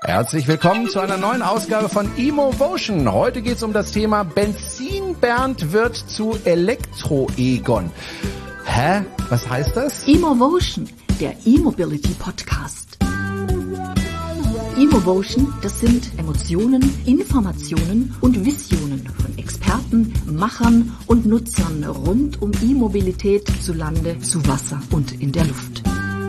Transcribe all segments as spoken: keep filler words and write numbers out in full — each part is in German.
Herzlich willkommen zu einer neuen Ausgabe von Imovotion. Heute geht es um das Thema Benzin-Bernd wird zu Elektro-Egon. Hä? Was heißt das? Imovotion, der E-Mobility-Podcast. Imovotion, das sind Emotionen, Informationen und Visionen von Experten, Machern und Nutzern rund um E-Mobilität zu Lande, zu Wasser und in der Luft.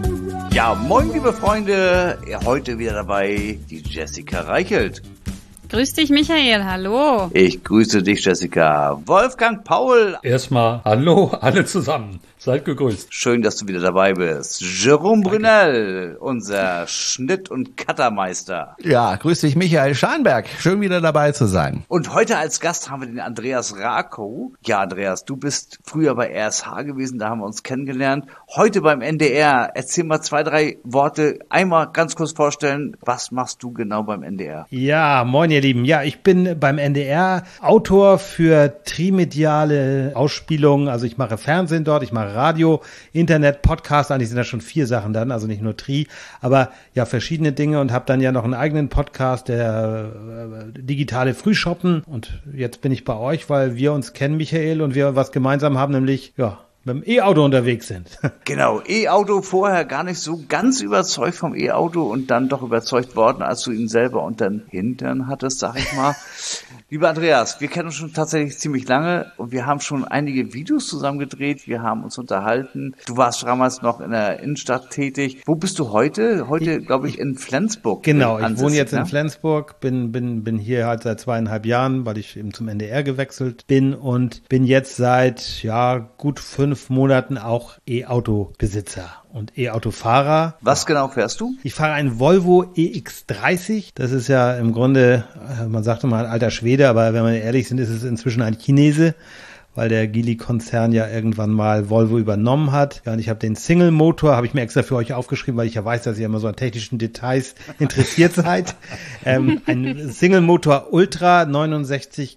Ja, moin liebe Freunde, heute wieder dabei die Jessica Reichelt. Grüß dich Michael, hallo. Ich grüße dich Jessica. Wolfgang Paul. Erstmal hallo alle zusammen, seid gegrüßt. Schön, dass du wieder dabei bist. Jerome Brunel, unser Schnitt- und Cuttermeister. Ja, grüß dich Michael Schanberg, schön wieder dabei zu sein. Und heute als Gast haben wir den Andreas Rakow. Ja Andreas, du bist früher bei R S H gewesen, da haben wir uns kennengelernt. Heute beim N D R, erzähl mal zwei, drei Worte, einmal ganz kurz vorstellen, was machst du genau beim N D R? Ja, moin ihr Lieben. Ja, ich bin beim N D R Autor für trimediale Ausspielungen. Also ich mache Fernsehen dort, ich mache Radio, Internet, Podcast. Eigentlich sind das schon vier Sachen dann, also nicht nur Tri, aber ja verschiedene Dinge und habe dann ja noch einen eigenen Podcast, der äh, digitale Frühshoppen. Und jetzt bin ich bei euch, weil wir uns kennen, Michael, und wir was gemeinsam haben, nämlich ja mit dem E-Auto unterwegs sind. Genau, E-Auto vorher gar nicht so ganz überzeugt vom E-Auto und dann doch überzeugt worden, als du ihn selber unter den Hintern hattest, sag ich mal. Lieber Andreas, wir kennen uns schon tatsächlich ziemlich lange und wir haben schon einige Videos zusammen gedreht, wir haben uns unterhalten. Du warst damals noch in der Innenstadt tätig. Wo bist du heute? Heute, glaube ich, in Flensburg. Genau, ich wohne jetzt in Flensburg, bin bin bin hier halt seit zweieinhalb Jahren, weil ich eben zum N D R gewechselt bin und bin jetzt seit ja gut fünf Monaten auch E-Auto-Besitzer und E-Auto-Fahrer. Was genau fährst du? Ich fahre einen Volvo E X dreißig. Das ist ja im Grunde, man sagte mal ein alter Schwede, aber wenn wir ehrlich sind, ist es inzwischen ein Chinese, weil der Geely-Konzern ja irgendwann mal Volvo übernommen hat. Ja, und ich habe den Single-Motor, habe ich mir extra für euch aufgeschrieben, weil ich ja weiß, dass ihr immer so an technischen Details interessiert seid. Ähm, ein Single-Motor Ultra, neunundsechzig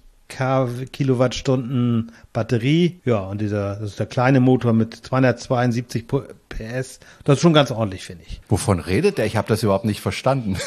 Kilowattstunden Batterie. Ja, und dieser, das ist der kleine Motor mit zweihundertzweiundsiebzig P S. Das ist schon ganz ordentlich, finde ich. Wovon redet der? Ich habe das überhaupt nicht verstanden.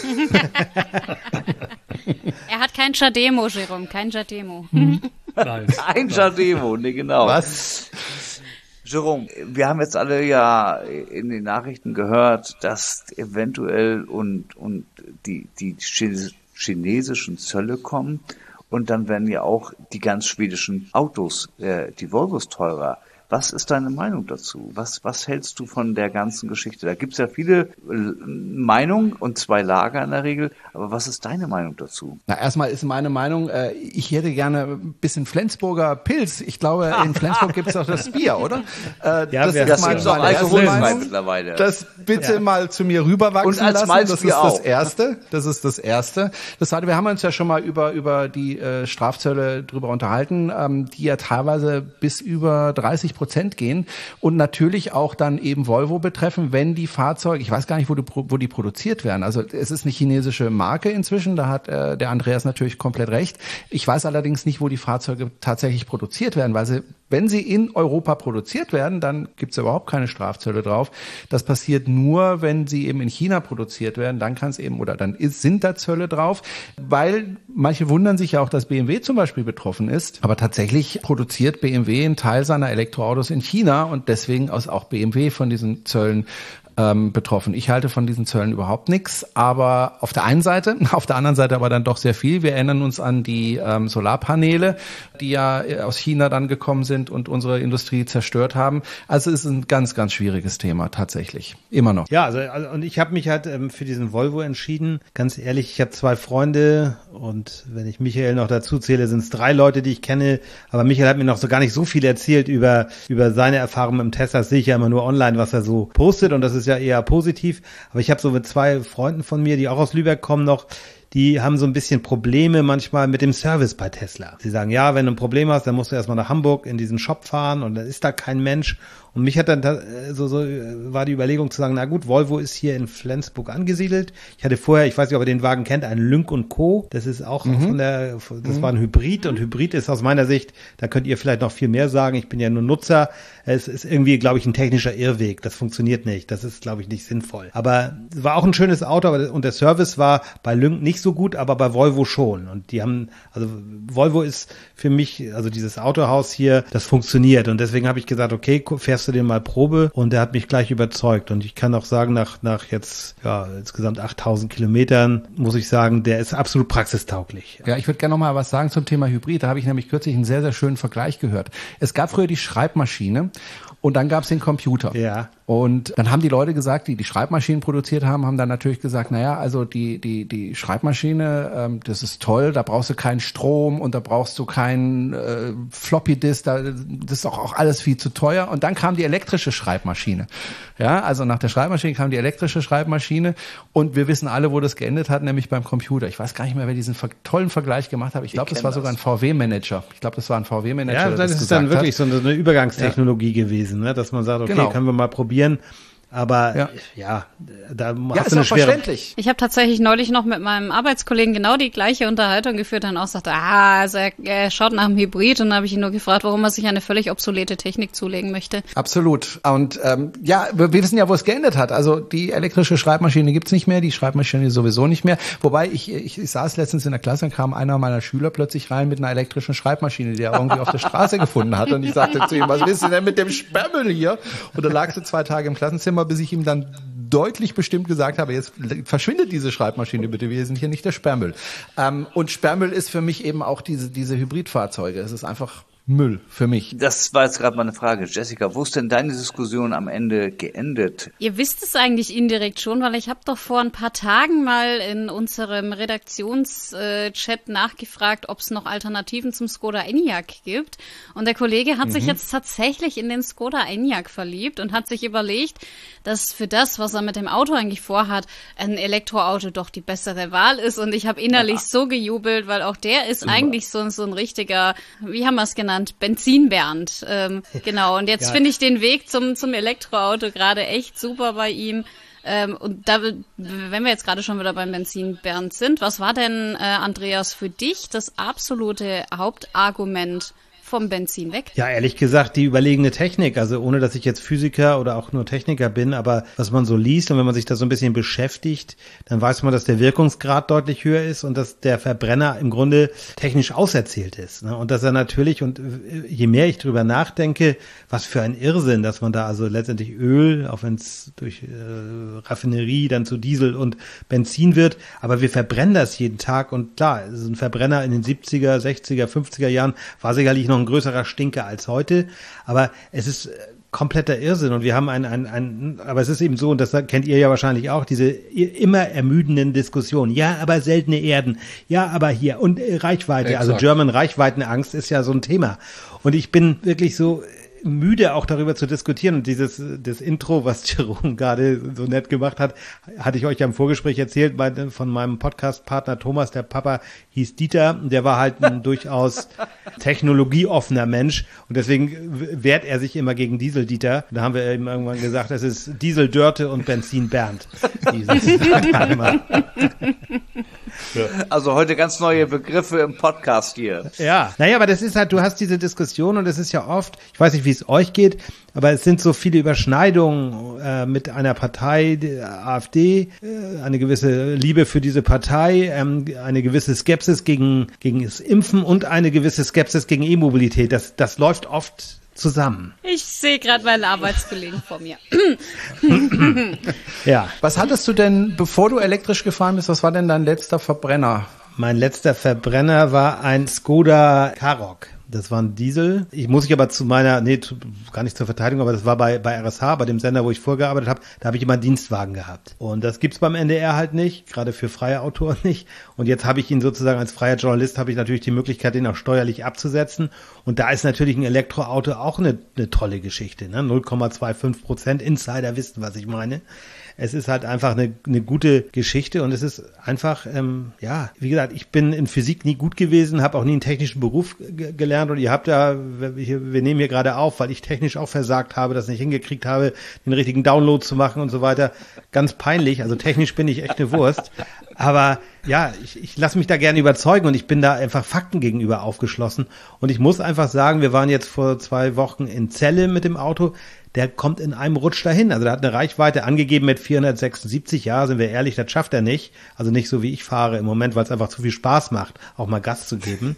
Er hat kein Jademo, Jerome, kein Jademo. Nein. Kein Jademo, ne, genau. Was? Jerome, wir haben jetzt alle ja in den Nachrichten gehört, dass eventuell und, und die, die chinesischen Zölle kommen. Und dann werden ja auch die ganz schwedischen Autos, äh, die Volvos teurer. Was ist deine Meinung dazu? Was, was hältst du von der ganzen Geschichte? Da gibt's ja viele äh, Meinungen und zwei Lager in der Regel. Aber was ist deine Meinung dazu? Na, erstmal ist meine Meinung, äh, ich hätte gerne ein bisschen Flensburger Pilz. Ich glaube, in Flensburg gibt's auch das Bier, oder? Äh, ja, das das gibt's auch alkoholfrei mittlerweile. Das bitte ja. mal zu mir rüberwachsen und als lassen. Malzbier das ist das auch. Erste. Das ist das Erste. Das heißt, wir haben uns ja schon mal über über die äh, Strafzölle drüber unterhalten, ähm, die ja teilweise bis über dreißig Prozent gehen und natürlich auch dann eben Volvo betreffen, wenn die Fahrzeuge, ich weiß gar nicht, wo die, wo die produziert werden. Also es ist eine chinesische Marke inzwischen, da hat äh, der Andreas natürlich komplett recht. Ich weiß allerdings nicht, wo die Fahrzeuge tatsächlich produziert werden, weil sie, wenn sie in Europa produziert werden, dann gibt es überhaupt keine Strafzölle drauf. Das passiert nur, wenn sie eben in China produziert werden, dann kann es eben, oder dann ist, sind da Zölle drauf, weil manche wundern sich ja auch, dass B M W zum Beispiel betroffen ist, aber tatsächlich produziert B M W einen Teil seiner Elektroautos in China und deswegen ist auch B M W von diesen Zöllen ähm, betroffen. Ich halte von diesen Zöllen überhaupt nichts, aber auf der einen Seite, auf der anderen Seite aber dann doch sehr viel. Wir erinnern uns an die ähm, Solarpaneele, die ja aus China dann gekommen sind und unsere Industrie zerstört haben. Also es ist ein ganz, ganz schwieriges Thema tatsächlich. Immer noch. Ja, also, also und ich habe mich halt ähm, für diesen Volvo entschieden. Ganz ehrlich, ich habe zwei Freunde und wenn ich Michael noch dazu zähle, sind es drei Leute, die ich kenne. Aber Michael hat mir noch so gar nicht so viel erzählt über über seine Erfahrungen im Tesla. Das sehe ich ja immer nur online, was er so postet und das ist ja eher positiv. Aber ich habe so mit zwei Freunden von mir, die auch aus Lübeck kommen noch, die haben so ein bisschen Probleme manchmal mit dem Service bei Tesla. Sie sagen, ja, wenn du ein Problem hast, dann musst du erstmal nach Hamburg in diesen Shop fahren und dann ist da kein Mensch. Und mich hat dann da, so, so war die Überlegung zu sagen, na gut, Volvo ist hier in Flensburg angesiedelt. Ich hatte vorher, ich weiß nicht, ob ihr den Wagen kennt, einen Lynk und Co. Das ist auch mhm. von der, das mhm. war ein Hybrid und Hybrid ist aus meiner Sicht, da könnt ihr vielleicht noch viel mehr sagen. Ich bin ja nur Nutzer. Es ist irgendwie, glaube ich, ein technischer Irrweg. Das funktioniert nicht. Das ist, glaube ich, nicht sinnvoll. Aber es war auch ein schönes Auto, aber, und der Service war bei Lynk nicht so gut, aber bei Volvo schon. Und die haben, also Volvo ist für mich, also dieses Autohaus hier, das funktioniert. Und deswegen habe ich gesagt, okay, fährst du den mal Probe? Und der hat mich gleich überzeugt. Und ich kann auch sagen, nach, nach jetzt, ja, insgesamt achttausend Kilometern, muss ich sagen, der ist absolut praxistauglich. Ja, ich würde gerne noch mal was sagen zum Thema Hybrid. Da habe ich nämlich kürzlich einen sehr, sehr schönen Vergleich gehört. Es gab früher die Schreibmaschine und dann gab es den Computer. Ja. Und dann haben die Leute gesagt, die die Schreibmaschinen produziert haben, haben dann natürlich gesagt, naja, also die die die Schreibmaschine, ähm, das ist toll, da brauchst du keinen Strom und da brauchst du keinen äh, Floppy-Disk, da, das ist auch, auch alles viel zu teuer. Und dann kam die elektrische Schreibmaschine. Ja, also nach der Schreibmaschine kam die elektrische Schreibmaschine und wir wissen alle, wo das geendet hat, nämlich beim Computer. Ich weiß gar nicht mehr, wer diesen ver- tollen Vergleich gemacht hat. Ich glaube, das war sogar ein V W-Manager. Ich glaube, das war ein V W-Manager. Ja, das, das ist dann wirklich hat. so eine Übergangstechnologie ja. gewesen, ne? Dass man sagt, okay, genau. können wir mal probieren. Aber ja, ja da ja, hast du eine schwere... verständlich. Ich habe tatsächlich neulich noch mit meinem Arbeitskollegen genau die gleiche Unterhaltung geführt, dann auch sagte, ah, also er, er schaut nach einem Hybrid und dann habe ich ihn nur gefragt, warum er sich eine völlig obsolete Technik zulegen möchte. Absolut. Und ähm, ja, wir, wir wissen ja, wo es geendet hat. Also die elektrische Schreibmaschine gibt's nicht mehr, die Schreibmaschine sowieso nicht mehr. Wobei ich, ich, ich saß letztens in der Klasse und kam einer meiner Schüler plötzlich rein mit einer elektrischen Schreibmaschine, die er irgendwie auf der Straße gefunden hat. Und ich sagte zu ihm, was willst du denn mit dem Sperrmüll hier? Und da lag sie zwei Tage im Klassenzimmer, bis ich ihm dann deutlich bestimmt gesagt habe, jetzt verschwindet diese Schreibmaschine bitte, wir sind hier nicht der Sperrmüll. Ähm, und Sperrmüll ist für mich eben auch diese diese Hybridfahrzeuge. Es ist einfach Müll für mich. Das war jetzt gerade meine Frage. Jessica, wo ist denn deine Diskussion am Ende geendet? Ihr wisst es eigentlich indirekt schon, weil ich habe doch vor ein paar Tagen mal in unserem Redaktionschat nachgefragt, ob es noch Alternativen zum Skoda Enyaq gibt. Und der Kollege hat mhm. sich jetzt tatsächlich in den Skoda Enyaq verliebt und hat sich überlegt, dass für das, was er mit dem Auto eigentlich vorhat, ein Elektroauto doch die bessere Wahl ist. Und ich habe innerlich ja. so gejubelt, weil auch der ist Super. eigentlich so, so ein richtiger, wie haben wir es genannt, Benzin-Bernd. Ähm, genau, und jetzt ja. finde ich den Weg zum zum Elektroauto gerade echt super bei ihm. Ähm, und da, wenn wir jetzt gerade schon wieder beim Benzin-Bernd sind, was war denn, äh, Andreas, für dich das absolute Hauptargument vom Benzin weg? Ja, ehrlich gesagt, die überlegene Technik, also ohne, dass ich jetzt Physiker oder auch nur Techniker bin, aber was man so liest und wenn man sich da so ein bisschen beschäftigt, dann weiß man, dass der Wirkungsgrad deutlich höher ist und dass der Verbrenner im Grunde technisch auserzählt ist. Ne? Und dass er natürlich, und je mehr ich drüber nachdenke, was für ein Irrsinn, dass man da also letztendlich Öl, auch wenn es durch äh, Raffinerie dann zu Diesel und Benzin wird, aber wir verbrennen das jeden Tag und klar, so ein Verbrenner in den siebziger, sechziger, fünfziger Jahren war sicherlich noch ein größerer Stinker als heute, aber es ist kompletter Irrsinn und wir haben ein, ein, ein, aber es ist eben so, und das kennt ihr ja wahrscheinlich auch, diese immer ermüdenden Diskussionen. Ja, aber seltene Erden, ja, aber hier und Reichweite, Exakt. also German Reichweitenangst ist ja so ein Thema. Und ich bin wirklich so müde auch darüber zu diskutieren und dieses das Intro, was Jerome gerade so nett gemacht hat, hatte ich euch ja im Vorgespräch erzählt bei, von meinem Podcast-Partner Thomas, der Papa hieß Dieter, der war halt ein durchaus technologieoffener Mensch und deswegen wehrt er sich immer gegen Diesel-Dieter. Da haben wir eben irgendwann gesagt, es ist Diesel-Dörte und Benzin-Bernd. Also heute ganz neue Begriffe im Podcast hier. Ja, naja, aber das ist halt, du hast diese Diskussion und es ist ja oft, ich weiß nicht, wie es euch geht, aber es sind so viele Überschneidungen äh, mit einer Partei, der AfD, äh, eine gewisse Liebe für diese Partei, ähm, eine gewisse Skepsis gegen, gegen das Impfen und eine gewisse Skepsis gegen E-Mobilität. Das, das läuft oft zusammen. Ich sehe gerade meinen Arbeitskollegen vor mir. Ja. Was hattest du denn, bevor du elektrisch gefahren bist, was war denn dein letzter Verbrenner? Mein letzter Verbrenner war ein Skoda Karoq. Das war ein Diesel. Ich muss ich aber zu meiner, nee, zu, gar nicht zur Verteidigung, aber das war bei bei R S H, bei dem Sender, wo ich vorgearbeitet habe, da habe ich immer einen Dienstwagen gehabt. Und das gibt's beim N D R halt nicht, gerade für freie Autoren nicht. Und jetzt habe ich ihn sozusagen als freier Journalist, habe ich natürlich die Möglichkeit, den auch steuerlich abzusetzen. Und da ist natürlich ein Elektroauto auch eine, eine tolle Geschichte, ne? null Komma fünfundzwanzig Prozent Insider wissen, was ich meine. Es ist halt einfach eine, eine gute Geschichte und es ist einfach, ähm, ja, wie gesagt, ich bin in Physik nie gut gewesen, habe auch nie einen technischen Beruf g- gelernt und ihr habt ja, wir, wir nehmen hier gerade auf, weil ich technisch auch versagt habe, das nicht hingekriegt habe, den richtigen Download zu machen und so weiter. Ganz peinlich, also technisch bin ich echt eine Wurst. Aber ja, ich, ich lasse mich da gerne überzeugen und ich bin da einfach Fakten gegenüber aufgeschlossen. Und ich muss einfach sagen, wir waren jetzt vor zwei Wochen in Celle mit dem Auto. Der kommt in einem Rutsch dahin. Also der hat eine Reichweite angegeben mit vierhundertsechsundsiebzig. Ja, sind wir ehrlich, das schafft er nicht. Also nicht so wie ich fahre im Moment, weil es einfach zu viel Spaß macht, auch mal Gas zu geben.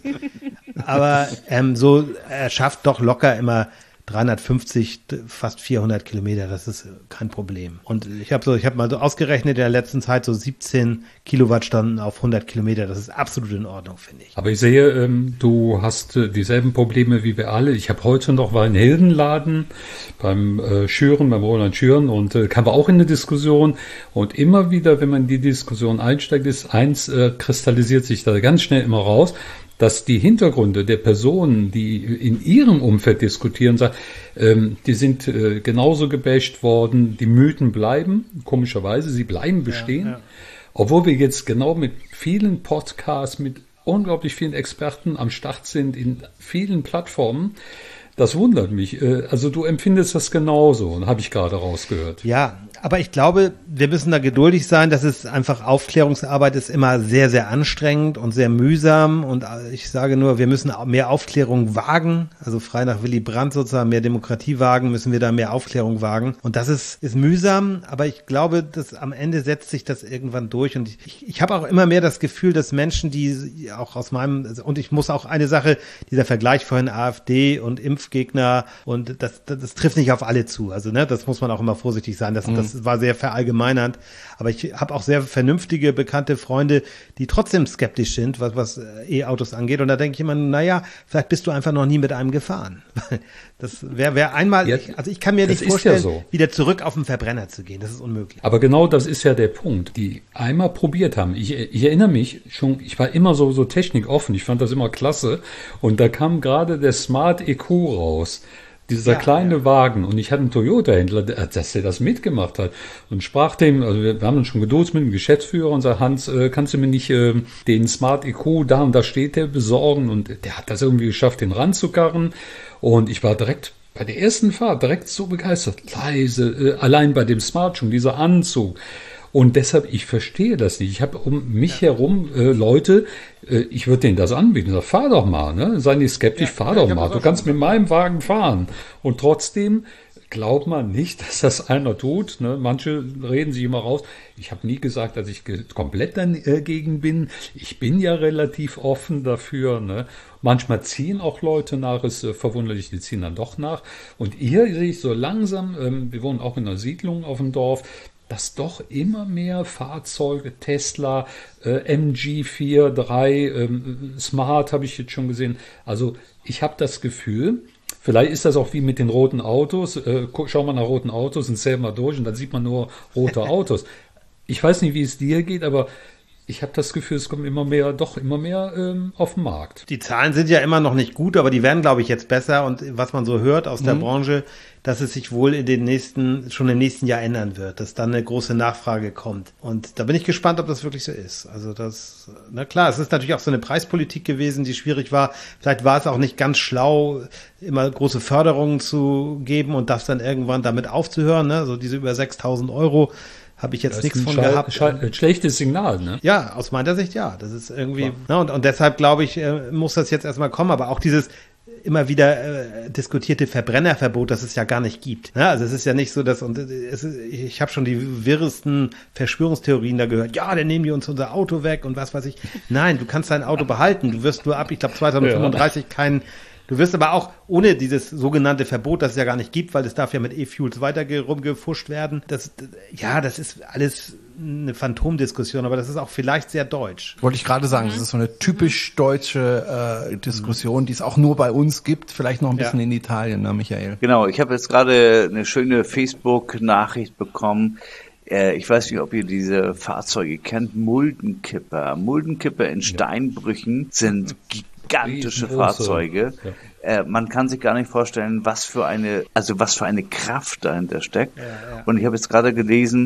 Aber ähm, so, er schafft doch locker immer dreihundertfünfzig, fast vierhundert Kilometer, das ist kein Problem. Und ich habe so, ich habe mal so ausgerechnet in der letzten Zeit so siebzehn Kilowattstunden auf hundert Kilometer. Das ist absolut in Ordnung, finde ich. Aber ich sehe, ähm, du hast äh, dieselben Probleme wie wir alle. Ich habe heute noch mal einen Hildenladen beim äh, Schüren, beim Roland Schüren und äh, kam auch in eine Diskussion. Und immer wieder, wenn man in die Diskussion einsteigt, ist eins äh, kristallisiert sich da ganz schnell immer raus, dass die Hintergründe der Personen, die in ihrem Umfeld diskutieren, sagen, ähm, die sind äh, genauso gebasht worden, die Mythen bleiben, komischerweise, sie bleiben bestehen, ja, ja. Obwohl wir jetzt genau mit vielen Podcasts, mit unglaublich vielen Experten am Start sind, in vielen Plattformen. Das wundert mich. Also du empfindest das genauso, und habe ich gerade rausgehört. Ja, aber ich glaube, wir müssen da geduldig sein. Das ist einfach, Aufklärungsarbeit ist immer sehr, sehr anstrengend und sehr mühsam. Und ich sage nur, wir müssen mehr Aufklärung wagen. Also frei nach Willy Brandt sozusagen, mehr Demokratie wagen, müssen wir da mehr Aufklärung wagen. Und das ist, ist mühsam, aber ich glaube, dass am Ende setzt sich das irgendwann durch. Und ich, ich habe auch immer mehr das Gefühl, dass Menschen, die auch aus meinem, und ich muss auch eine Sache, dieser Vergleich vorhin AfD und Impfgegner, und das, das, das trifft nicht auf alle zu. Also ne, das muss man auch immer vorsichtig sein. Das, mhm. das war sehr verallgemeinernd. Aber ich habe auch sehr vernünftige, bekannte Freunde, die trotzdem skeptisch sind, was, was E-Autos angeht. Und da denke ich immer, naja, vielleicht bist du einfach noch nie mit einem gefahren. Das wäre wär einmal, ja, ich, also ich kann mir nicht vorstellen, ja so. wieder zurück auf den Verbrenner zu gehen. Das ist unmöglich. Aber genau das ist ja der Punkt, die einmal probiert haben. Ich, ich erinnere mich schon, ich war immer so, so technikoffen. Ich fand das immer klasse. Und da kam gerade der Smart E Q raus. Dieser ja, kleine ja. Wagen, und ich hatte einen Toyota-Händler, dass der das mitgemacht hat, und sprach dem, also wir haben uns schon geduzt mit dem Geschäftsführer und sagt, Hans, äh, kannst du mir nicht äh, den Smart E Q, da und da steht der, besorgen, und der hat das irgendwie geschafft, den ranzukarren, und ich war direkt bei der ersten Fahrt direkt so begeistert, leise, äh, allein bei dem Smart schon, dieser Anzug. Und deshalb, ich verstehe das nicht. Ich habe um mich ja. herum äh, Leute, äh, ich würde denen das anbieten. Sag, fahr doch mal, ne? Sei nicht skeptisch, ja, fahr ja, doch mal. Du kannst mit meinem Wagen fahren. Und trotzdem glaubt man nicht, dass das einer tut. Ne? Manche reden sich immer raus. Ich habe nie gesagt, dass ich ge- komplett dagegen bin. Ich bin ja relativ offen dafür. Ne? Manchmal ziehen auch Leute nach, ist äh, verwunderlich, die ziehen dann doch nach. Und hier sehe ich so langsam, ähm, wir wohnen auch in einer Siedlung auf dem Dorf, dass doch immer mehr Fahrzeuge, Tesla, äh, M G vier, drei, ähm, Smart habe ich jetzt schon gesehen. Also ich habe das Gefühl, vielleicht ist das auch wie mit den roten Autos. Äh, schau mal nach roten Autos und zähl mal durch, und dann sieht man nur rote Autos. Ich weiß nicht, wie es dir geht, aber ich habe das Gefühl, es kommen immer mehr, doch immer mehr ähm, auf den Markt. Die Zahlen sind ja immer noch nicht gut, aber die werden, glaube ich, jetzt besser. Und was man so hört aus der mhm. Branche, dass es sich wohl in den nächsten, schon im nächsten Jahr ändern wird, dass dann eine große Nachfrage kommt. Und da bin ich gespannt, ob das wirklich so ist. Also das, na klar, es ist natürlich auch so eine Preispolitik gewesen, die schwierig war. Vielleicht war es auch nicht ganz schlau, immer große Förderungen zu geben und das dann irgendwann damit aufzuhören, ne? So diese über sechstausend Euro. Habe ich jetzt nichts von Schei- gehabt. Schei- ein schlechtes Signal, ne? Ja, aus meiner Sicht ja. Das ist irgendwie, ja. ne, und, und deshalb glaube ich, äh, muss das jetzt erstmal kommen. Aber auch dieses immer wieder äh, diskutierte Verbrennerverbot, das es ja gar nicht gibt. Ne? Also es ist ja nicht so, dass, und es ist, ich habe schon die wirresten Verschwörungstheorien da gehört. Ja, dann nehmen die uns unser Auto weg und was weiß ich. Nein, du kannst dein Auto behalten. Du wirst nur ab, ich glaube, zweitausendfünfunddreißig ja. kein Du wirst aber auch ohne dieses sogenannte Verbot, das es ja gar nicht gibt, weil es darf ja mit E-Fuels weiter rumgefuscht werden. Das, ja, das ist alles eine Phantomdiskussion, aber das ist auch vielleicht sehr deutsch. Wollte ich gerade sagen, das ist so eine typisch deutsche äh, Diskussion, die es auch nur bei uns gibt, vielleicht noch ein bisschen ja. in Italien, ne, Michael? Genau, ich habe jetzt gerade eine schöne Facebook-Nachricht bekommen. Äh, ich weiß nicht, ob ihr diese Fahrzeuge kennt, Muldenkipper. Muldenkipper in Steinbrüchen sind gigantische Fahrzeuge. Ja. Äh, man kann sich gar nicht vorstellen, was für eine, also was für eine Kraft dahinter steckt. Ja, ja. Und ich habe jetzt gerade gelesen,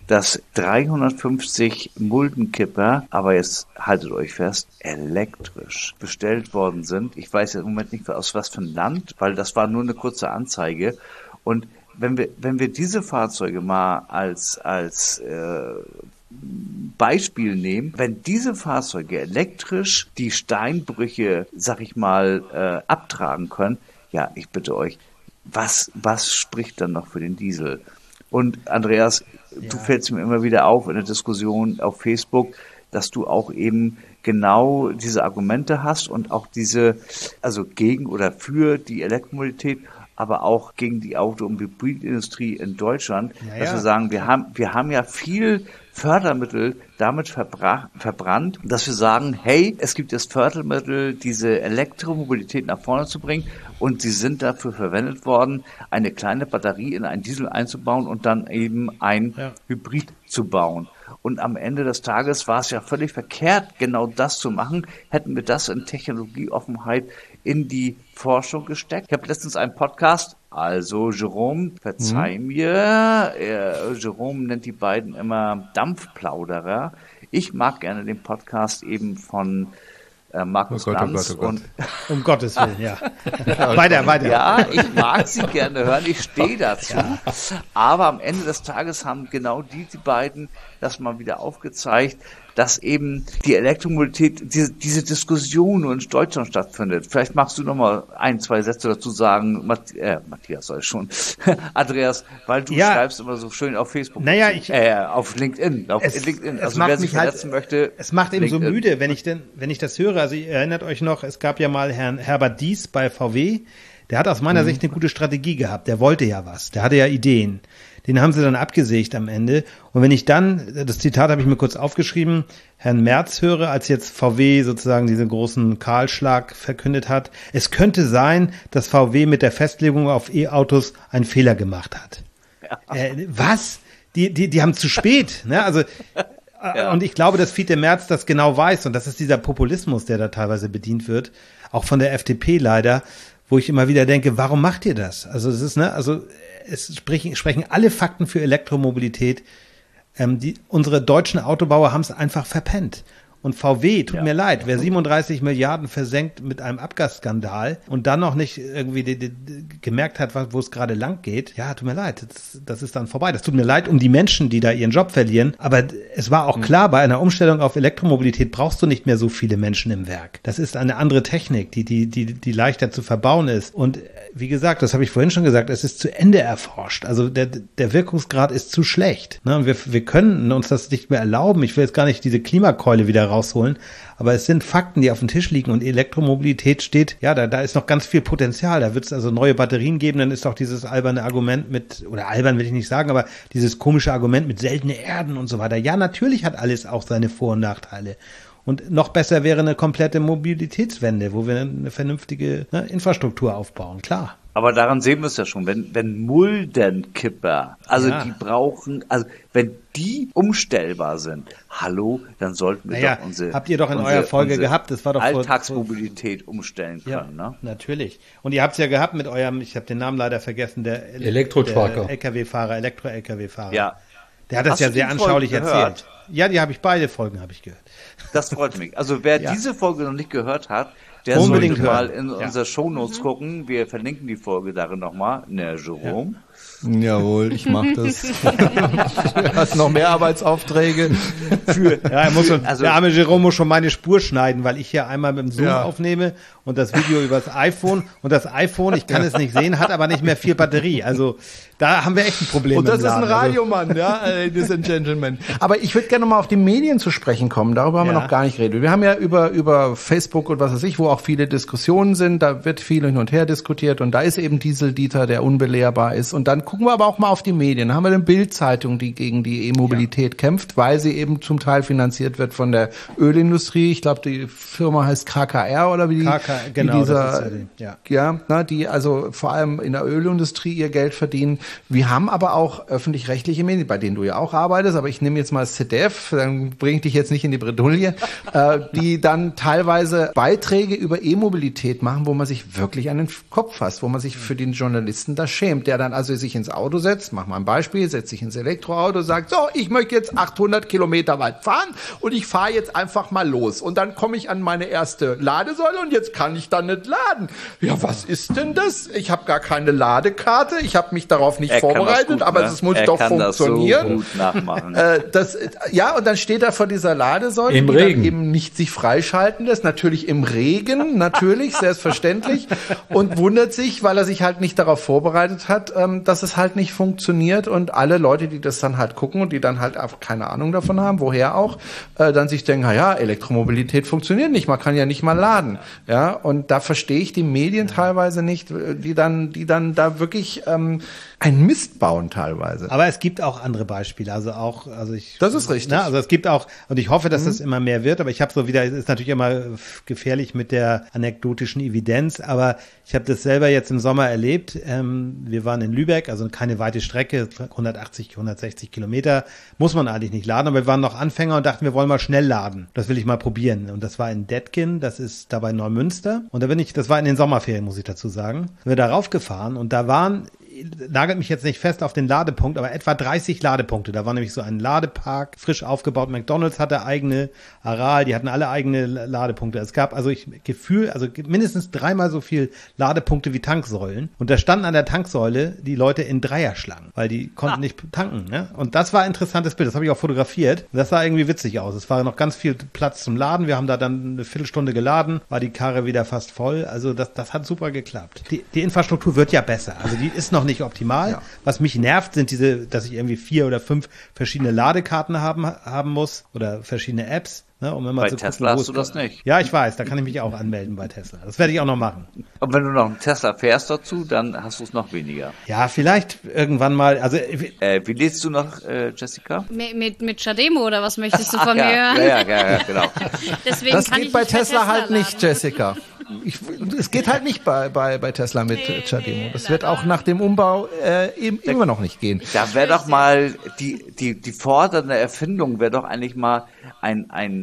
dass dreihundertfünfzig Muldenkipper, aber jetzt haltet euch fest, elektrisch bestellt worden sind. Ich weiß ja im Moment nicht, aus was für ein Land, weil das war nur eine kurze Anzeige. Und wenn wir, wenn wir diese Fahrzeuge mal als, als äh, Beispiel nehmen, wenn diese Fahrzeuge elektrisch die Steinbrüche, sag ich mal, äh, abtragen können, ja, ich bitte euch, was, was spricht dann noch für den Diesel? Und Andreas, ja. du fällst mir immer wieder auf in der Diskussion auf Facebook, dass du auch eben genau diese Argumente hast und auch diese, also gegen oder für die Elektromobilität, aber auch gegen die Auto- und Hybridindustrie in Deutschland, ja, dass ja. wir sagen, wir haben, wir haben ja viel Fördermittel damit verbra- verbrannt, dass wir sagen, hey, es gibt jetzt Fördermittel, diese Elektromobilität nach vorne zu bringen und sie sind dafür verwendet worden, eine kleine Batterie in einen Diesel einzubauen und dann eben ein ja. Hybrid zu bauen. Und am Ende des Tages war es ja völlig verkehrt, genau das zu machen, hätten wir das in Technologieoffenheit in die Forschung gesteckt. Ich habe letztens einen Podcast, also Jerome, verzeih mhm. mir, äh, Jerome nennt die beiden immer Dampfplauderer. Ich mag gerne den Podcast eben von äh, Markus oh Gott, Lanz. Oh Gott, oh Gott. Und um Gottes Willen, ja. weiter, weiter. Ja, ich mag sie gerne hören, ich stehe dazu. Ja. Aber am Ende des Tages haben genau die, die beiden das mal wieder aufgezeigt, dass eben die Elektromobilität, diese, diese Diskussion nur in Deutschland stattfindet. Vielleicht magst du noch mal ein, zwei Sätze dazu sagen, Matt, äh, Matthias soll schon, Andreas, weil du ja. schreibst immer so schön auf Facebook, naja, ich, äh, auf LinkedIn, auf es, LinkedIn. Es also macht wer sich mich verletzen halt, möchte. Es macht eben LinkedIn. so müde, wenn ich denn, wenn ich das höre. Also ihr erinnert euch noch, es gab ja mal Herrn Herbert Dies bei V W. Der hat aus meiner mhm. Sicht eine gute Strategie gehabt. Der wollte ja was. Der hatte ja Ideen. Den haben sie dann abgesägt am Ende. Und wenn ich dann, das Zitat habe ich mir kurz aufgeschrieben, Herrn Merz höre, als jetzt V W sozusagen diesen großen Kahlschlag verkündet hat, es könnte sein, dass V W mit der Festlegung auf E-Autos einen Fehler gemacht hat. Ja. Äh, was? Die, die, die haben zu spät. Ne? Also, ja. Und ich glaube, dass Fiete Merz das genau weiß. Und das ist dieser Populismus, der da teilweise bedient wird. Auch von der F D P leider, wo ich immer wieder denke, warum macht ihr das? Also es ist, ne, also es sprechen, sprechen alle Fakten für Elektromobilität. Ähm, die, unsere deutschen Autobauer haben es einfach verpennt. Und V W, tut ja. mir leid, wer siebenunddreißig Milliarden versenkt mit einem Abgasskandal und dann noch nicht irgendwie die, die, die gemerkt hat, wo es gerade lang geht, ja, tut mir leid, das, das ist dann vorbei. Das tut mir leid um die Menschen, die da ihren Job verlieren. Aber es war auch mhm. klar, bei einer Umstellung auf Elektromobilität brauchst du nicht mehr so viele Menschen im Werk. Das ist eine andere Technik, die, die, die, die leichter zu verbauen ist. Und wie gesagt, das habe ich vorhin schon gesagt, es ist zu Ende erforscht. Also der, der Wirkungsgrad ist zu schlecht. Ne? Und wir, wir können uns das nicht mehr erlauben. Ich will jetzt gar nicht diese Klimakeule wieder rausholen, aber es sind Fakten, die auf dem Tisch liegen und Elektromobilität steht, ja, da, da ist noch ganz viel Potenzial, da wird es also neue Batterien geben, dann ist auch dieses alberne Argument mit, oder albern will ich nicht sagen, aber dieses komische Argument mit seltene Erden und so weiter. Ja, natürlich hat alles auch seine Vor- und Nachteile. Und noch besser wäre eine komplette Mobilitätswende, wo wir eine vernünftige ne, Infrastruktur aufbauen, klar. Aber daran sehen wir es ja schon, wenn, wenn Muldenkipper, also ja. die brauchen, also wenn die umstellbar sind, hallo, dann sollten wir naja, doch unsere, habt ihr doch in unsere, eurer Folge gehabt, das war doch Alltagsmobilität vor, umstellen können, ja, ne? Natürlich. Und ihr habt es ja gehabt mit eurem, ich habe den Namen leider vergessen, der, Elektro-Trucker. der L K W-Fahrer, Elektro-L K W-Fahrer. Ja. Der hat das Hast ja sehr anschaulich erzählt. Ja, die habe ich, beide Folgen habe ich gehört. Das freut mich. Also wer ja. diese Folge noch nicht gehört hat, der Unbedingt sollte mal hören. in ja. unsere Shownotes mhm. gucken. Wir verlinken die Folge darin nochmal. Ne, Jerome? Ja. Jawohl, ich mach das. Du hast noch mehr Arbeitsaufträge. Für, ja, er muss schon, also, der arme Jerome muss schon meine Spur schneiden, weil ich hier einmal mit dem Zoom ja. aufnehme und das Video übers iPhone. Und das iPhone, ich kann ja. es nicht sehen, hat aber nicht mehr viel Batterie. Also da haben wir echt ein Problem. Und das ist ein Radiomann, ja, Ladies and Gentlemen. Aber ich würde gerne mal auf die Medien zu sprechen kommen. Darüber haben ja. wir noch gar nicht geredet. Wir haben ja über über Facebook und was weiß ich, wo auch viele Diskussionen sind. Da wird viel hin und her diskutiert. Und da ist eben Diesel-Dieter, der unbelehrbar ist. Und dann gucken wir aber auch mal auf die Medien. Da haben wir eine Bild-Zeitung, die gegen die E-Mobilität ja. kämpft, weil sie eben zum Teil finanziert wird von der Ölindustrie. Ich glaube, die Firma heißt K K R oder wie die, K K, genau, wie dieser, das ist ja, die, ja. ja na, die also vor allem in der Ölindustrie ihr Geld verdienen. Wir haben aber auch öffentlich-rechtliche Medien, bei denen du ja auch arbeitest, aber ich nehme jetzt mal Z D F, dann bringe ich dich jetzt nicht in die Bredouille, äh, die dann teilweise Beiträge über E-Mobilität machen, wo man sich wirklich an den Kopf fasst, wo man sich für den Journalisten da schämt, der dann also sich ins Auto setzt, mach mal ein Beispiel, setzt sich ins Elektroauto, sagt, so, ich möchte jetzt achthundert Kilometer weit fahren und ich fahre jetzt einfach mal los. Und dann komme ich an meine erste Ladesäule und jetzt kann ich dann nicht laden. Ja, was ist denn das? Ich habe gar keine Ladekarte, ich habe mich darauf nicht er vorbereitet, gut, aber ne? es muss er doch kann funktionieren. Das so gut nachmachen. Äh, das, ja, und dann steht er vor dieser Ladesäule, Im die Regen. dann eben nicht sich freischalten lässt, natürlich im Regen, natürlich, selbstverständlich, und wundert sich, weil er sich halt nicht darauf vorbereitet hat, ähm, dass es halt nicht funktioniert und alle Leute, die das dann halt gucken und die dann halt einfach keine Ahnung davon haben, woher auch, äh, dann sich denken, na ja, Elektromobilität funktioniert nicht, man kann ja nicht mal laden, ja, und da verstehe ich die Medien teilweise nicht, die dann, die dann da wirklich ähm, einen Mist bauen teilweise. Aber es gibt auch andere Beispiele, also auch, also ich. Das ist richtig. Na, also es gibt auch, und ich hoffe, dass mhm. das immer mehr wird, aber ich habe so wieder, es ist natürlich immer gefährlich mit der anekdotischen Evidenz, aber ich habe das selber jetzt im Sommer erlebt. Ähm, wir waren in Lübeck, also keine weite Strecke, hundertachtzig, hundertsechzig Kilometer, muss man eigentlich nicht laden, aber wir waren noch Anfänger und dachten, wir wollen mal schnell laden. Das will ich mal probieren. Und das war in Detkin, das ist da bei Neumünster. Und da bin ich, das war in den Sommerferien, muss ich dazu sagen. Wir da raufgefahren und da waren, nagelt mich jetzt nicht fest auf den Ladepunkt, aber etwa dreißig Ladepunkte. Da war nämlich so ein Ladepark, frisch aufgebaut. McDonald's hatte eigene, Aral, die hatten alle eigene Ladepunkte. Es gab also ich Gefühl, also mindestens dreimal so viel Ladepunkte wie Tanksäulen. Und da standen an der Tanksäule die Leute in Dreierschlangen, weil die konnten ah. nicht tanken. Ne? Und das war ein interessantes Bild. Das habe ich auch fotografiert. Das sah irgendwie witzig aus. Es war noch ganz viel Platz zum Laden. Wir haben da dann eine Viertelstunde geladen, war die Karre wieder fast voll. Also das, das hat super geklappt. Die, die Infrastruktur wird ja besser. Also die ist noch nicht optimal. Ja. Was mich nervt, sind diese, dass ich irgendwie vier oder fünf verschiedene Ladekarten haben, haben muss oder verschiedene Apps. Ne, um immer bei zu Tesla gucken, hast du das nicht. Ja, ich weiß, da kann ich mich auch anmelden bei Tesla. Das werde ich auch noch machen. Und wenn du noch einen Tesla fährst dazu, dann hast du es noch weniger. Ja, vielleicht irgendwann mal. Also äh, wie lädst du noch, äh, Jessica? Mit, mit, mit Chademo oder was möchtest du Ach, von ja, mir hören? Ja, ja, ja, genau. Deswegen das kann geht ich bei nicht Tesla, Tesla halt laden. nicht, Jessica. Ich, es geht halt nicht bei, bei, bei Tesla mit Nee, Chademo. nee, Das wird leider. auch nach dem Umbau äh, eben, immer noch nicht gehen. Da wäre doch mal die, die, die fordernde Erfindung wäre doch eigentlich mal ein, ein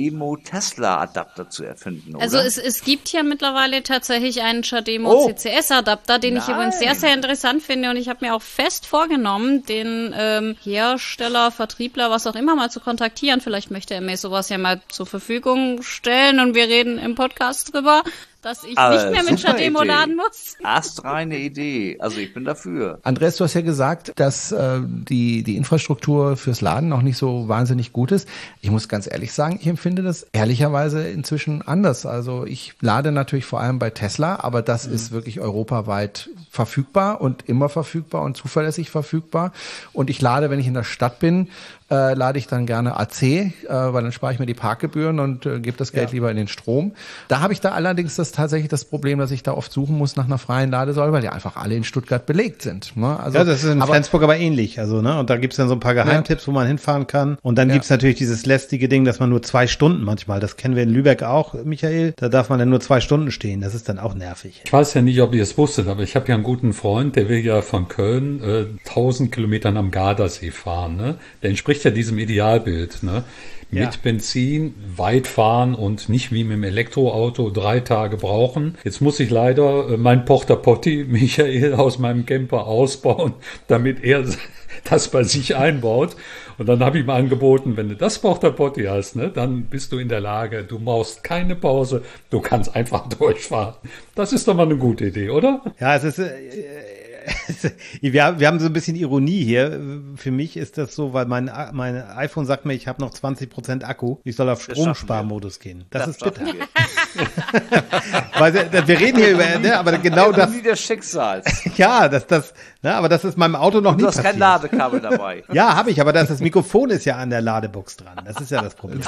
Chademo-Tesla-Adapter zu erfinden, oder? Also es, es gibt ja mittlerweile tatsächlich einen Chademo Oh. C C S-Adapter, den ich Nein. übrigens sehr, sehr interessant finde und ich habe mir auch fest vorgenommen, den ähm, Hersteller, Vertriebler, was auch immer mal zu kontaktieren. Vielleicht möchte er mir sowas ja mal zur Verfügung stellen und wir reden im Podcast drüber, dass ich Aber nicht mehr mit super Chademo Idee. laden muss. Astreine Idee. Also ich bin dafür. Andreas, du hast ja gesagt, dass äh, die, die Infrastruktur fürs Laden noch nicht so wahnsinnig gut ist. Ich muss ganz ehrlich sagen, ich empfinde das ehrlicherweise inzwischen anders. Also ich lade natürlich vor allem bei Tesla, aber das mhm. ist wirklich europaweit verfügbar und immer verfügbar und zuverlässig verfügbar. Und ich lade, wenn ich in der Stadt bin, äh, lade ich dann gerne A C, äh, weil dann spare ich mir die Parkgebühren und äh, gebe das Geld ja. lieber in den Strom. Da habe ich da allerdings das tatsächlich das Problem, dass ich da oft suchen muss nach einer freien Ladesäule, weil die einfach alle in Stuttgart belegt sind. Ne? Also, ja, das ist in aber, Flensburg aber ähnlich. Also, ne? Und da gibt's dann so ein paar Geheimtipps, ja. wo man hinfahren kann. Und dann ja. gibt's natürlich dieses lästige Ding, dass man nur zwei Stunden manchmal, das kennen wir in Lübeck auch, Michael, da darf man dann nur zwei Stunden stehen. Das ist dann auch nervig. Ich weiß ja nicht, ob ihr es wusstet, aber ich habe ja einen guten Freund, der will ja von Köln äh, tausend Kilometern am Gardasee fahren. Ne? Der entspricht ja diesem Idealbild. Ne? Mit Ja. Benzin weit fahren und nicht wie mit dem Elektroauto drei Tage brauchen. Jetzt muss ich leider äh, mein Porta Potty Michael aus meinem Camper ausbauen, damit er das bei sich einbaut. Und dann habe ich ihm angeboten, wenn du das Porta Potty hast, ne, dann bist du in der Lage, du brauchst keine Pause, du kannst einfach durchfahren. Das ist doch mal eine gute Idee, oder? Ja, es ist, äh, wir, wir haben so ein bisschen Ironie hier. Für mich ist das so, weil mein, mein iPhone sagt mir, ich habe noch zwanzig Prozent Akku. Ich soll auf Stromsparmodus gehen. Das, das ist bitter. Wir. weil wir reden hier über, ne, aber genau das. Wie des Schicksals. Ja, das, das, ne, aber das ist meinem Auto noch Und nie du hast passiert. kein Ladekabel dabei. Ja, habe ich, aber das, das Mikrofon ist ja an der Ladebox dran. Das ist ja das Problem.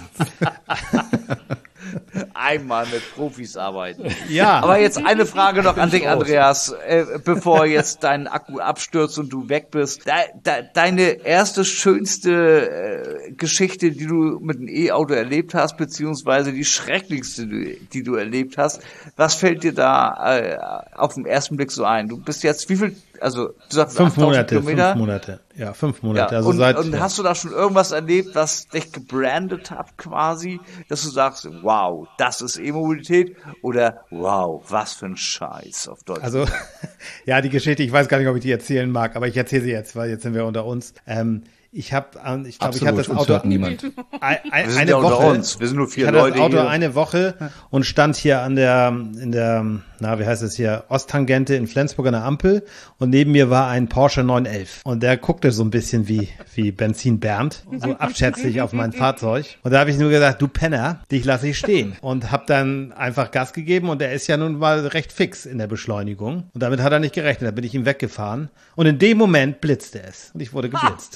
Einmal mit Profis arbeiten. Ja. Aber jetzt eine Frage noch an dich, Andreas, äh, bevor jetzt dein Akku abstürzt und du weg bist. De, de, deine erste, schönste äh, Geschichte, die du mit einem E-Auto erlebt hast, beziehungsweise die schrecklichste, die du erlebt hast. Was fällt dir da äh, auf den ersten Blick so ein? Du bist jetzt, wie viel, also du sagst fünf Monate, Kilometer. fünf Monate, ja, fünf Monate. Ja, also und, seit, und ja. hast du da schon irgendwas erlebt, was dich gebrandet hat quasi, dass du sagst, wow, das ist E-Mobilität oder wow, was für ein Scheiß auf Deutsch. Also, ja, die Geschichte, ich weiß gar nicht, ob ich die erzählen mag, aber ich erzähle sie jetzt, weil jetzt sind wir unter uns. Ähm, ich habe, ich glaube, ich hatte das Auto niemand. Ein, ein, wir sind eine ja unter Woche. uns. Wir sind nur vier ich hatte Leute das Auto hier. eine Woche und stand hier an der, in der, na, wie heißt es hier, Osttangente in Flensburg an der Ampel und neben mir war ein Porsche neun elf und der guckte so ein bisschen wie, wie Benzin Bernd, so abschätzig auf mein Fahrzeug und da habe ich nur gesagt, du Penner, dich lasse ich stehen und habe dann einfach Gas gegeben und er ist ja nun mal recht fix in der Beschleunigung und damit hat er nicht gerechnet, da bin ich ihm weggefahren und in dem Moment blitzte es und ich wurde geblitzt.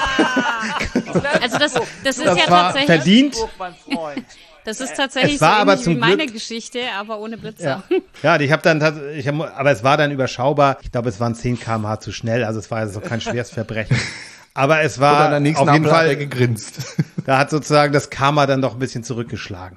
Also das, das ist Das ja war tatsächlich, verdient. Mein Freund. das ist tatsächlich Es war so aber ähnlich zum wie meine Glück- Geschichte, aber ohne Blitzer. Ja, ja, ich habe dann, tats- ich hab, aber es war dann überschaubar. Ich glaube, es waren zehn Kilometer pro Stunde zu schnell, also es war also kein schweres Verbrechen. Aber es Und an war der nächsten auf jeden Ampel hat er Fall, gegrinst. da hat sozusagen das Karma dann doch ein bisschen zurückgeschlagen.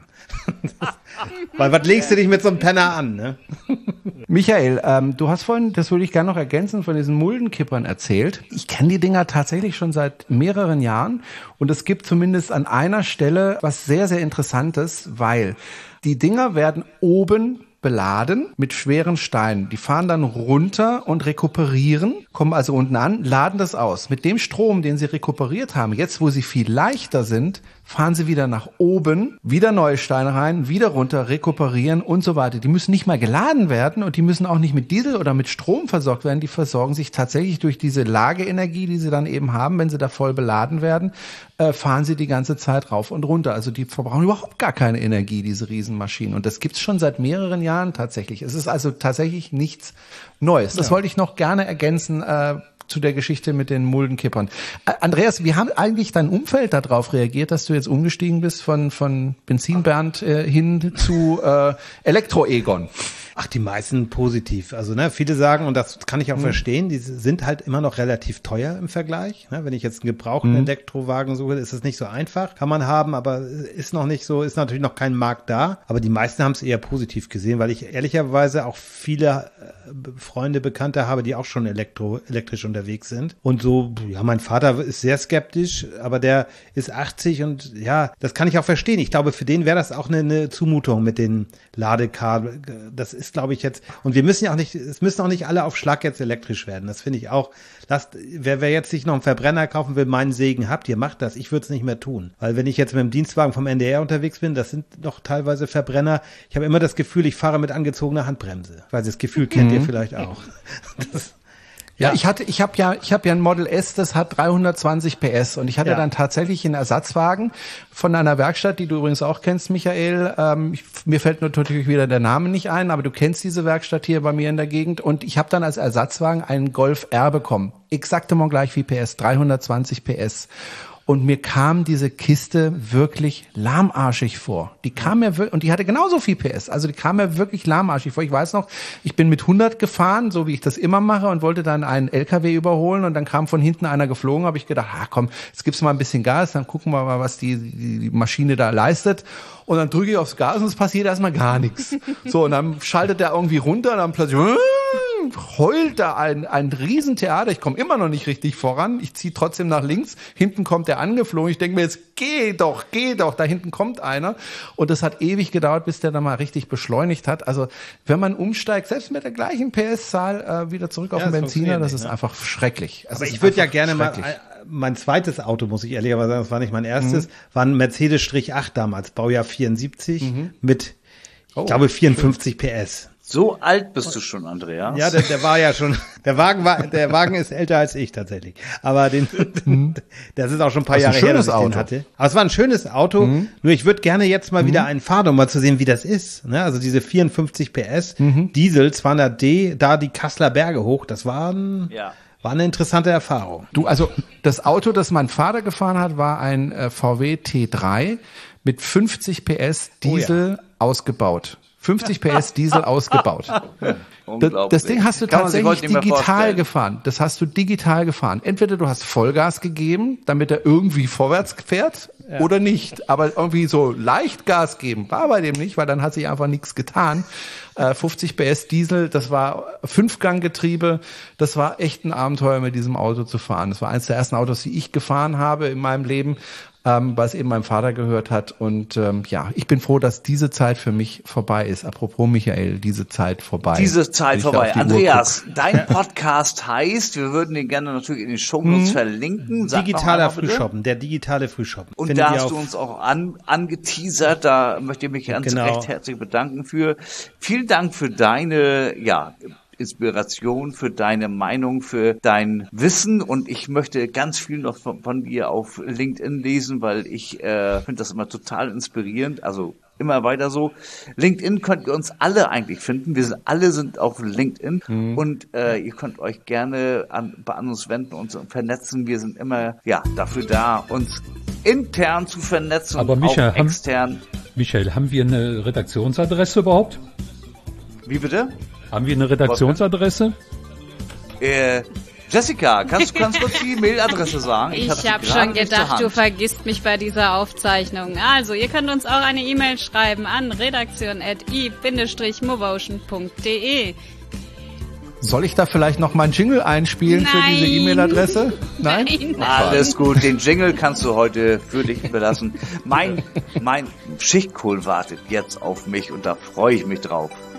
Weil was legst du dich mit so einem Penner an, ne? Michael, ähm, du hast vorhin, das würde ich gerne noch ergänzen, von diesen Muldenkippern erzählt. Ich kenne die Dinger tatsächlich schon seit mehreren Jahren und es gibt zumindest an einer Stelle was sehr, sehr Interessantes, weil die Dinger werden oben beladen mit schweren Steinen. Die fahren dann runter und rekuperieren, kommen also unten an, laden das aus. Mit dem Strom, den sie rekuperiert haben, jetzt wo sie viel leichter sind, fahren sie wieder nach oben, wieder neue Steine rein, wieder runter, rekuperieren und so weiter. Die müssen nicht mal geladen werden und die müssen auch nicht mit Diesel oder mit Strom versorgt werden. Die versorgen sich tatsächlich durch diese Lageenergie, die sie dann eben haben, wenn sie da voll beladen werden, äh, fahren sie die ganze Zeit rauf und runter. Also die verbrauchen überhaupt gar keine Energie, diese Riesenmaschinen. Und das gibt's schon seit mehreren Jahren tatsächlich. Es ist also tatsächlich nichts Neues. Das ja. wollte ich noch gerne ergänzen, äh, zu der Geschichte mit den Muldenkippern. Äh, Andreas, wie haben eigentlich dein Umfeld darauf reagiert, dass du jetzt umgestiegen bist von von Benzin-Bernd äh, hin zu äh, Elektro-Egon? Ach, die meisten positiv. Also, ne, viele sagen, und das kann ich auch mhm. verstehen, die sind halt immer noch relativ teuer im Vergleich. Ne, wenn ich jetzt einen gebrauchten mhm. Elektrowagen suche, ist es nicht so einfach. Kann man haben, aber ist noch nicht so, ist natürlich noch kein Markt da. Aber die meisten haben es eher positiv gesehen, weil ich ehrlicherweise auch viele äh, Freunde, Bekannte habe, die auch schon elektro, elektrisch unterwegs sind. Und so, ja, mein Vater ist sehr skeptisch, aber der ist achtzig und ja, das kann ich auch verstehen. Ich glaube, für den wäre das auch eine, eine Zumutung mit den Ladekabel. Das ist, glaube ich, jetzt, und wir müssen ja auch nicht, es müssen auch nicht alle auf Schlag jetzt elektrisch werden. Das finde ich auch. Lasst, wer, wer jetzt sich noch einen Verbrenner kaufen will, meinen Segen habt, ihr macht das. Ich würde es nicht mehr tun. Weil wenn ich jetzt mit dem Dienstwagen vom N D R unterwegs bin, das sind doch teilweise Verbrenner. Ich habe immer das Gefühl, ich fahre mit angezogener Handbremse. Weil das Gefühl kennt mhm. ihr vielleicht auch. Das, Ja, ich hatte, ich habe ja, ich habe ja ein Model S, das hat dreihundertzwanzig P S und ich hatte ja. dann tatsächlich einen Ersatzwagen von einer Werkstatt, die du übrigens auch kennst, Michael. Ähm, ich, mir fällt natürlich wieder der Name nicht ein, aber du kennst diese Werkstatt hier bei mir in der Gegend und ich habe dann als Ersatzwagen einen Golf R bekommen, exaktement gleich wie P S, dreihundertzwanzig P S. Und mir kam diese Kiste wirklich lahmarschig vor. Die kam mir wirklich, und die hatte genauso viel P S. Also die kam mir wirklich lahmarschig vor. Ich weiß noch, ich bin mit hundert gefahren, so wie ich das immer mache, und wollte dann einen L K W überholen. Und dann kam von hinten einer geflogen. Habe ich gedacht, ah komm, jetzt gibst du mal ein bisschen Gas, dann gucken wir mal, was die, die, die Maschine da leistet. Und dann drücke ich aufs Gas und es passiert erstmal gar nichts. So, und dann schaltet der irgendwie runter und dann plötzlich heult da ein, ein Riesentheater. Ich komme immer noch nicht richtig voran. Ich ziehe trotzdem nach links. Hinten kommt der angeflogen. Ich denke mir jetzt, geh doch, geh doch. Da hinten kommt einer. Und das hat ewig gedauert, bis der da mal richtig beschleunigt hat. Also wenn man umsteigt, selbst mit der gleichen P S-Zahl äh, wieder zurück auf ja, den Benziner, das nicht, ist ne? einfach schrecklich. Es Aber ich würde ja gerne mal, schrecklich. mein zweites Auto, muss ich ehrlicherweise sagen, das war nicht mein erstes, mhm. war ein Mercedes acht damals, Baujahr vierundsiebzig, mhm. mit, ich oh, glaube, vierundfünfzig schön. P S. So alt bist du schon, Andreas. Ja, der, der war ja schon, der Wagen war, der Wagen ist älter als ich tatsächlich. Aber den, das ist auch schon ein paar Jahre her, dass ich Auto. den hatte. Aber es war ein schönes Auto. Mhm. Nur ich würde gerne jetzt mal mhm. wieder einen fahren, um mal zu sehen, wie das ist. Ne? Also diese vierundfünfzig P S, mhm. Diesel zweihundert D, da die Kasseler Berge hoch, das waren, ja. war eine interessante Erfahrung. Du, also das Auto, das mein Vater gefahren hat, war ein äh, V W T drei mit fünfzig P S Diesel oh ja. ausgebaut. fünfzig P S Diesel ausgebaut. Unglaublich. Das Ding hast du Kann man sich tatsächlich heute nicht mehr digital vorstellen. gefahren. Das hast du digital gefahren. Entweder du hast Vollgas gegeben, damit er irgendwie vorwärts fährt, ja. oder nicht. Aber irgendwie so leicht Gas geben war bei dem nicht, weil dann hat sich einfach nichts getan. Äh, fünfzig P S Diesel, das war Fünfganggetriebe. Das war echt ein Abenteuer, mit diesem Auto zu fahren. Das war eines der ersten Autos, die ich gefahren habe in meinem Leben. Ähm, weil es eben meinem Vater gehört hat. Und ähm, ja, ich bin froh, dass diese Zeit für mich vorbei ist. Apropos Michael, diese Zeit vorbei. Diese Zeit vorbei. Andreas, dein Podcast heißt, wir würden den gerne natürlich in den Shownotes hm. verlinken. Sag Digitaler Frühshoppen, der digitale Frühshoppen. Und Findet da hast du uns auch an, angeteasert, da möchte ich mich ganz genau. recht herzlich bedanken für. Vielen Dank für deine, ja, Inspiration, für deine Meinung, für dein Wissen, und ich möchte ganz viel noch von, von dir auf LinkedIn lesen, weil ich äh, finde das immer total inspirierend, also immer weiter so. LinkedIn könnt ihr uns alle eigentlich finden, wir sind alle sind auf LinkedIn mhm. und äh, ihr könnt euch gerne an, bei uns wenden und so vernetzen, wir sind immer ja dafür da, uns intern zu vernetzen Aber und Michael, auch extern. Haben, Michael, haben wir eine Redaktionsadresse überhaupt? Wie bitte? Haben wir eine Redaktionsadresse? Äh, Jessica, kannst du ganz kurz die Mailadresse sagen? Ich, ich habe schon gedacht, du vergisst mich bei dieser Aufzeichnung. Also, ihr könnt uns auch eine E-Mail schreiben an redaktion at i movotion punkt de. Soll ich da vielleicht noch mal einen Jingle einspielen Nein. für diese E-Mail-Adresse? Nein? Nein. Alles gut, den Jingle kannst du heute für dich belassen. Mein, mein Schichtkohl wartet jetzt auf mich und da freue ich mich drauf.